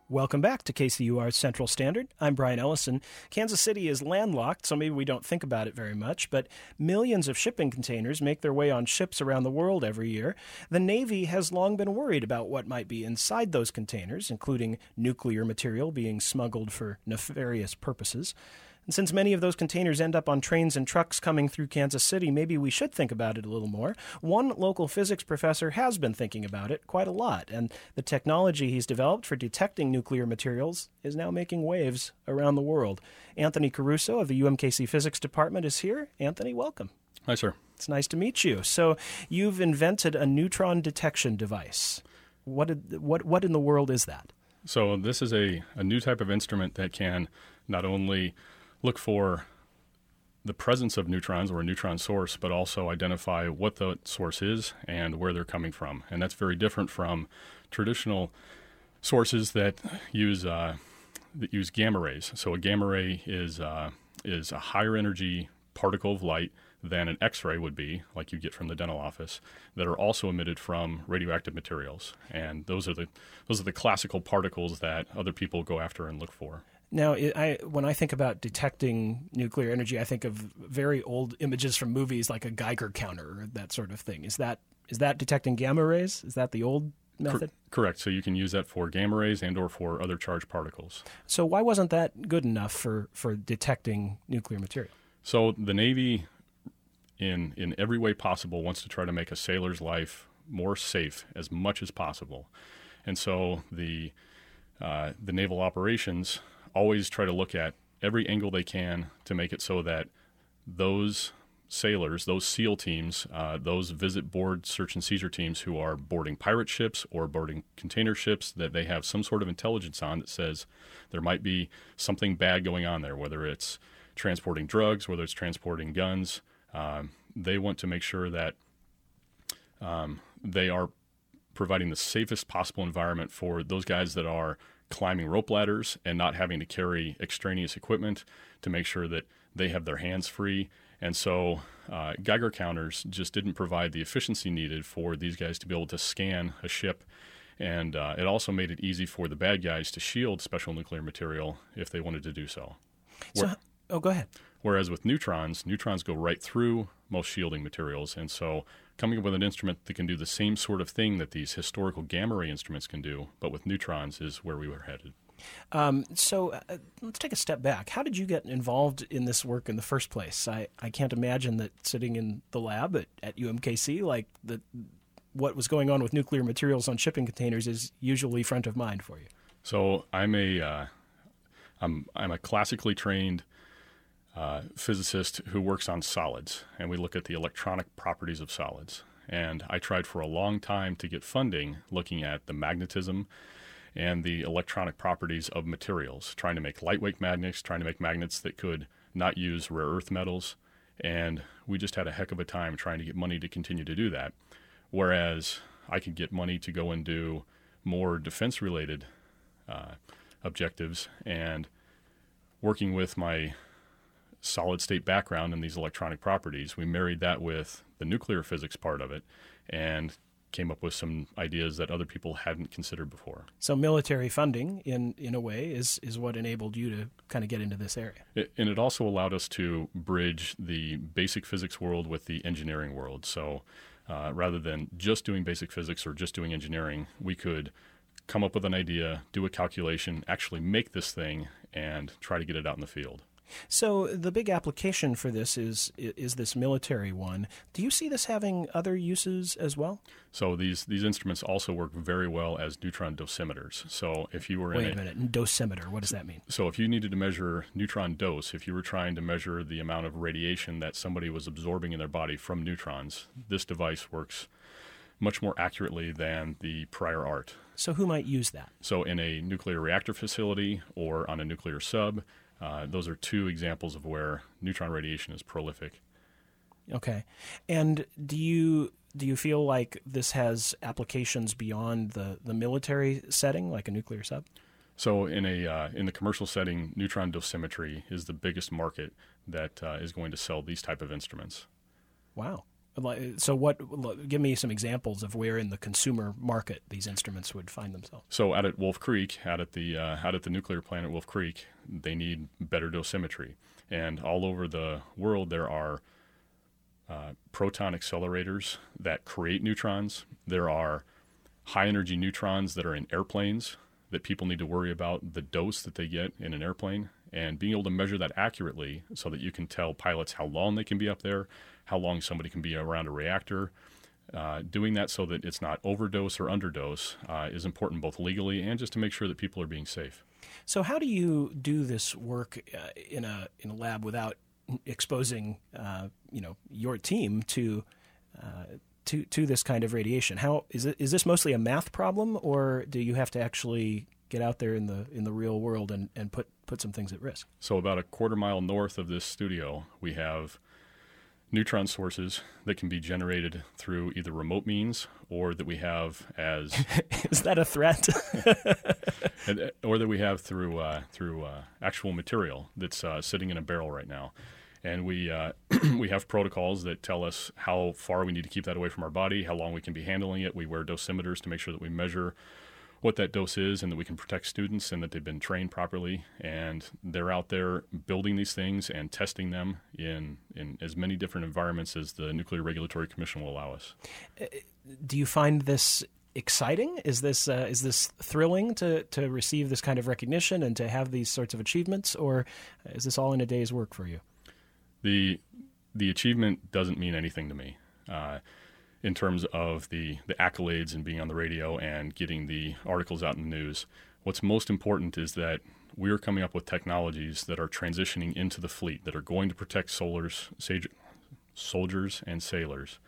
Welcome back to KCUR's Central Standard. I'm Brian Ellison. Kansas City is landlocked, so maybe we don't think about it very much, but millions of shipping containers make their way on ships around the world every year. The Navy has long been worried about what might be inside those containers, including nuclear material being smuggled for nefarious purposes. And since many of those containers end up on trains and trucks coming through Kansas City, maybe we should think about it a little more. One local physics professor has been thinking about it quite a lot, and the technology he's developed for detecting nuclear materials is now making waves around the world. Anthony Caruso of the UMKC Physics Department is here. Anthony, welcome. Hi, sir. It's nice to meet you. So you've invented a neutron detection device. What in the world is that? So this is a new type of instrument that can not only look for the presence of neutrons or a neutron source, but also identify what the source is and where they're coming from. And that's very different from traditional sources that use gamma rays. So a gamma ray is a higher energy particle of light than an X-ray would be, like you get from the dental office, that are also emitted from radioactive materials. And those are the classical particles that other people go after and look for. Now, when I think about detecting nuclear energy, I think of very old images from movies like a Geiger counter or that sort of thing. Is that detecting gamma rays? Is that the old method? Correct. So you can use that for gamma rays and or for other charged particles. So why wasn't that good enough for detecting nuclear material? So the Navy, in every way possible, wants to try to make a sailor's life more safe as much as possible. And so the naval operations always try to look at every angle they can to make it so that those sailors, those SEAL teams, those visit board search and seizure teams who are boarding pirate ships or boarding container ships, that they have some sort of intelligence on that says there might be something bad going on there, whether it's transporting drugs, whether it's transporting guns. They want to make sure that they are providing the safest possible environment for those guys that are climbing rope ladders and not having to carry extraneous equipment, to make sure that they have their hands free. And so Geiger counters just didn't provide the efficiency needed for these guys to be able to scan a ship. And it also made it easy for the bad guys to shield special nuclear material if they wanted to do so. Go ahead. Whereas with neutrons go right through most shielding materials. And so coming up with an instrument that can do the same sort of thing that these historical gamma ray instruments can do, but with neutrons, is where we were headed. So let's take a step back. How did you get involved in this work in the first place? I can't imagine that sitting in the lab at UMKC, what was going on with nuclear materials on shipping containers is usually front of mind for you. So I'm a classically trained physicist who works on solids, and we look at the electronic properties of solids. And I tried for a long time to get funding looking at the magnetism and the electronic properties of materials, trying to make lightweight magnets, trying to make magnets that could not use rare earth metals. And we just had a heck of a time trying to get money to continue to do that. Whereas I could get money to go and do more defense-related objectives, and working with my solid-state background in these electronic properties, we married that with the nuclear physics part of it and came up with some ideas that other people hadn't considered before. So military funding, in a way, is what enabled you to kind of get into this area. And it also allowed us to bridge the basic physics world with the engineering world. So rather than just doing basic physics or just doing engineering, we could come up with an idea, do a calculation, actually make this thing, and try to get it out in the field. So the big application for this is this military one. Do you see this having other uses as well? So these instruments also work very well as neutron dosimeters. So if you were Wait a minute, dosimeter, what does that mean? So if you needed to measure neutron dose, if you were trying to measure the amount of radiation that somebody was absorbing in their body from neutrons, this device works much more accurately than the prior art. So who might use that? So in a nuclear reactor facility or on a nuclear sub, those are two examples of where neutron radiation is prolific. Okay. And do you feel like this has applications beyond the military setting, like a nuclear sub? So in the commercial setting, neutron dosimetry is the biggest market that is going to sell these type of instruments. Wow. Give me some examples of where in the consumer market these instruments would find themselves. So out at Wolf Creek, out at the nuclear plant at Wolf Creek, they need better dosimetry. And all over the world, there are proton accelerators that create neutrons. There are high-energy neutrons that are in airplanes that people need to worry about the dose that they get in an airplane. And being able to measure that accurately so that you can tell pilots how long they can be up there, how long somebody can be around a reactor. Doing that so that it's not overdose or underdose is important both legally and just to make sure that people are being safe. So how do you do this work in a lab without exposing your team to this kind of radiation? How is this mostly a math problem, or do you have to actually get out there in the real world and put some things at risk? So about a quarter mile north of this studio, we have neutron sources that can be generated through either remote means or that we have as is that a threat? or that we have through actual material that's sitting in a barrel right now. And we we have protocols that tell us how far we need to keep that away from our body, how long we can be handling it. We wear dosimeters to make sure that we measure what that dose is and that we can protect students and that they've been trained properly. And they're out there building these things and testing them in as many different environments as the Nuclear Regulatory Commission will allow us. Do you find this exciting? Is this thrilling to receive this kind of recognition and to have these sorts of achievements, or is this all in a day's work for you? The achievement doesn't mean anything to me. In terms of the accolades and being on the radio and getting the articles out in the news. What's most important is that we're coming up with technologies that are transitioning into the fleet, that are going to protect soldiers and sailors.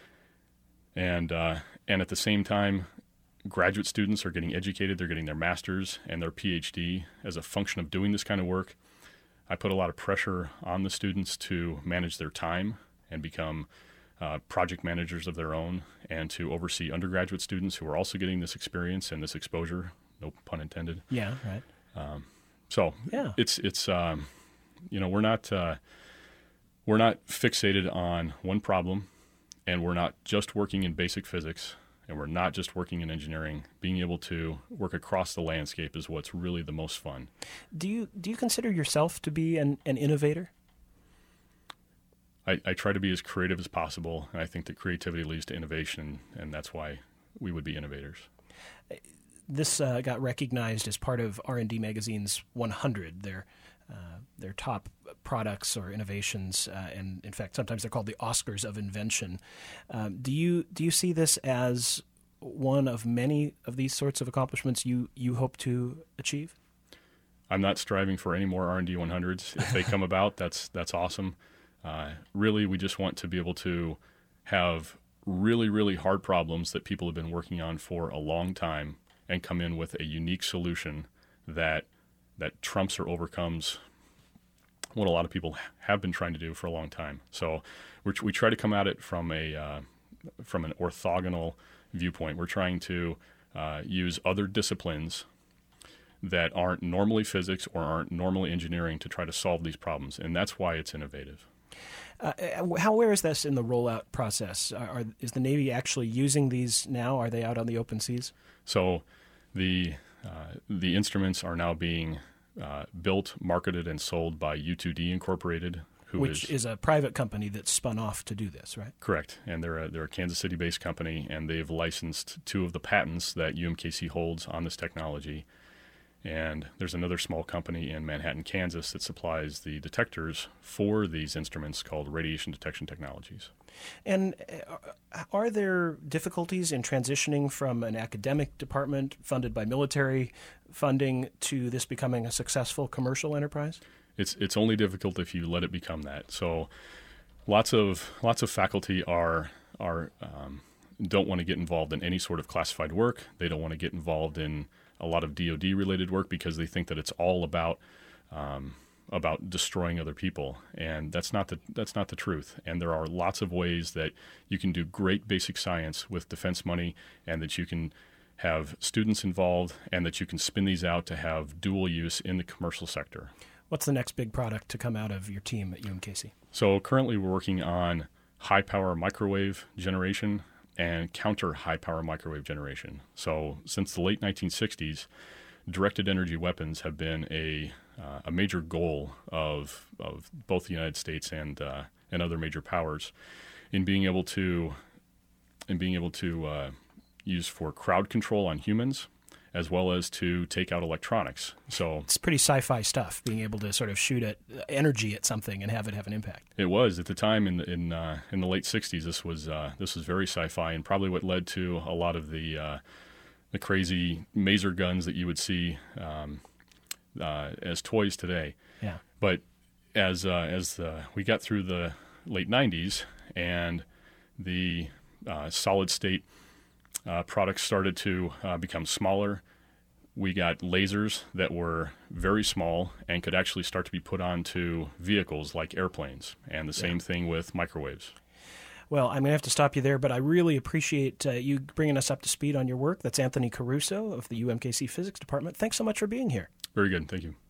And at the same time, graduate students are getting educated, they're getting their master's and their PhD as a function of doing this kind of work. I put a lot of pressure on the students to manage their time and become project managers of their own, and to oversee undergraduate students who are also getting this experience and this exposure, no pun intended. Yeah, right. It's we're not fixated on one problem, and we're not just working in basic physics, and we're not just working in engineering. Being able to work across the landscape is what's really the most fun. Do you consider yourself to be an innovator? I try to be as creative as possible, and I think that creativity leads to innovation, and that's why we would be innovators. This got recognized as part of R&D Magazine's 100, their top products or innovations, and in fact, sometimes they're called the Oscars of invention. Do you see this as one of many of these sorts of accomplishments you hope to achieve? I'm not striving for any more R&D 100s. If they come about, that's awesome. Really, we just want to be able to have really, really hard problems that people have been working on for a long time and come in with a unique solution that trumps or overcomes what a lot of people have been trying to do for a long time. So we try to come at it from an orthogonal viewpoint. We're trying to use other disciplines that aren't normally physics or aren't normally engineering to try to solve these problems, and that's why it's innovative. Where is this in the rollout process? Is the Navy actually using these now? Are they out on the open seas? So the instruments are now being built, marketed, and sold by U2D Incorporated, which is a private company that's spun off to do this, right? Correct. And they're a Kansas City-based company, and they've licensed 2 of the patents that UMKC holds on this technology. And there's another small company in Manhattan, Kansas that supplies the detectors for these instruments called Radiation Detection Technologies. And are there difficulties in transitioning from an academic department funded by military funding to this becoming a successful commercial enterprise? It's only difficult if you let it become that. So lots of faculty don't want to get involved in any sort of classified work. They don't want to get involved in a lot of DoD-related work because they think that it's all about destroying other people, and that's not the truth. And there are lots of ways that you can do great basic science with defense money, and that you can have students involved, and that you can spin these out to have dual use in the commercial sector. What's the next big product to come out of your team at UMKC? So currently we're working on high-power microwave generation and counter-high-power microwave generation. So since the late 1960s, directed energy weapons have been a major goal of both the United States and other major powers in being able to use for crowd control on humans, as well as to take out electronics. So it's pretty sci-fi stuff, being able to sort of shoot at energy at something and have it have an impact. It was at the time in the late '60s. This was very sci-fi, and probably what led to a lot of the crazy maser guns that you would see as toys today. Yeah. But as we got through the late '90s and the solid state products started to become smaller, we got lasers that were very small and could actually start to be put onto vehicles like airplanes, and the same thing with microwaves. Well, I'm going to have to stop you there, but I really appreciate you bringing us up to speed on your work. That's Anthony Caruso of the UMKC Physics Department. Thanks so much for being here. Very good. Thank you.